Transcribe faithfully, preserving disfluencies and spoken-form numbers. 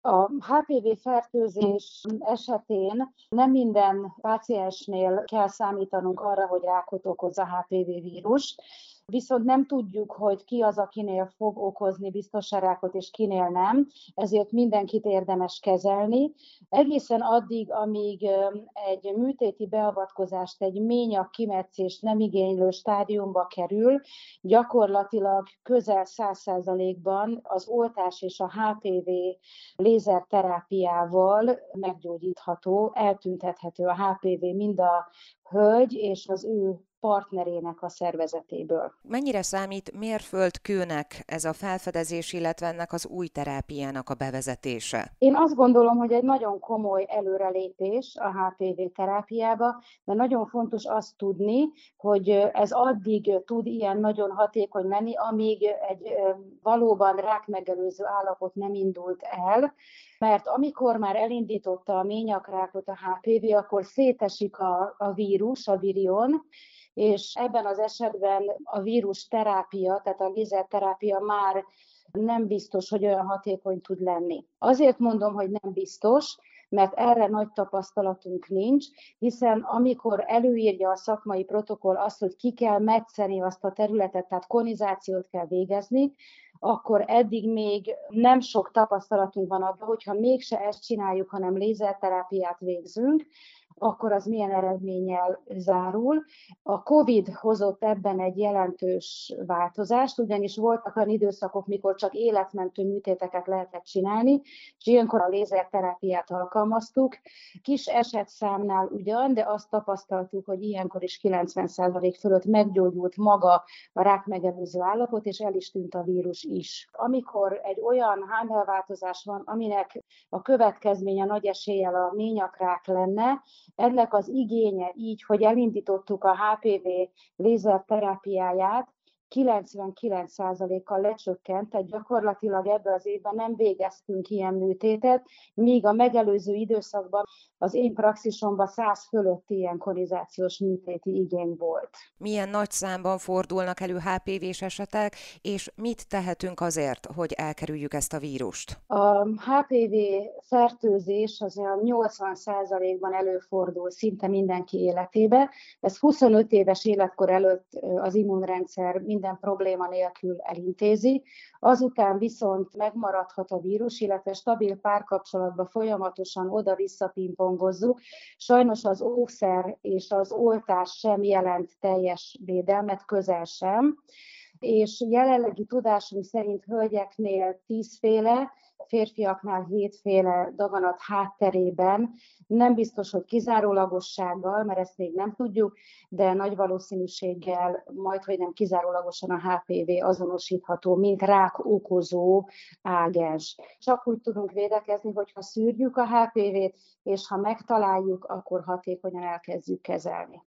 A há pé vé-fertőzés esetén nem minden páciensnél kell számítanunk arra, hogy rákot okoz a há pé vé-vírus, viszont nem tudjuk, hogy ki az, akinél fog okozni biztosan rákot, és kinél nem, ezért mindenkit érdemes kezelni. Egészen addig, amíg egy műtéti beavatkozást, egy ményag kimetszést nem igénylő stádiumba kerül, gyakorlatilag közel száz százalékban az oltás és a há pé vé lézerterápiával meggyógyítható, eltüntethető a há pé vé mind a hölgy és az ő partnerének a szervezetéből. Mennyire számít mérföldkőnek ez a felfedezés, illetve ennek az új terápiának a bevezetése? Én azt gondolom, hogy egy nagyon komoly előrelépés a há pé vé terápiába, de nagyon fontos azt tudni, hogy ez addig tud ilyen nagyon hatékony lenni, amíg egy valóban rákmegelőző állapot nem indult el, mert amikor már elindította a ményakrákot a há pé vé, akkor szétesik a, a vírus, a virion, és ebben az esetben a vírus terápia, tehát a lézerterápia már nem biztos, hogy olyan hatékony tud lenni. Azért mondom, hogy nem biztos, mert erre nagy tapasztalatunk nincs, hiszen amikor előírja a szakmai protokoll azt, hogy ki kell metszeni azt a területet, tehát konizációt kell végezni, akkor eddig még nem sok tapasztalatunk van abban, hogyha mégse ezt csináljuk, hanem lézerterápiát végzünk, akkor az milyen eredménnyel zárul. A Covid hozott ebben egy jelentős változást, ugyanis voltak olyan időszakok, mikor csak életmentő műtéteket lehetett csinálni, és ilyenkor a lézerterápiát alkalmaztuk. Kis esetszámnál ugyan, de azt tapasztaltuk, hogy ilyenkor is kilencven százalék fölött meggyógyult maga a rákmegelőző állapot, és el is tűnt a vírus is. Amikor egy olyan hámleváltozás van, aminek a következménye nagy eséllyel a ményakrák lenne, ennek az igénye így, hogy elindítottuk a há pé vé lézerterápiáját, kilencvenkilenc százalékkal lecsökkent, tehát gyakorlatilag ebben az évben nem végeztünk ilyen műtétet, míg a megelőző időszakban az én praxisomban száz fölötti ilyen konizációs műtéti igény volt. Milyen nagy számban fordulnak elő há pé vés esetek, és mit tehetünk azért, hogy elkerüljük ezt a vírust? A há pé vé-fertőzés az olyan nyolcvan százalékban előfordul szinte mindenki életébe. Ez huszonöt éves életkor előtt az immunrendszer minden probléma nélkül elintézi. Azután viszont megmaradhat a vírus, illetve stabil párkapcsolatban folyamatosan oda-vissza pingpongozzuk. Sajnos az óvszer és az oltás sem jelent teljes védelmet, közel sem. És jelenlegi tudásunk szerint hölgyeknél tízféle, férfiaknál hétféle daganat hátterében, nem biztos, hogy kizárólagossággal, mert ezt még nem tudjuk, de nagy valószínűséggel majdhogy nem kizárólagosan a há pé vé azonosítható, mint rák okozó ágens. Csak úgy tudunk védekezni, hogyha szűrjük a há pé vét, és ha megtaláljuk, akkor hatékonyan elkezdjük kezelni.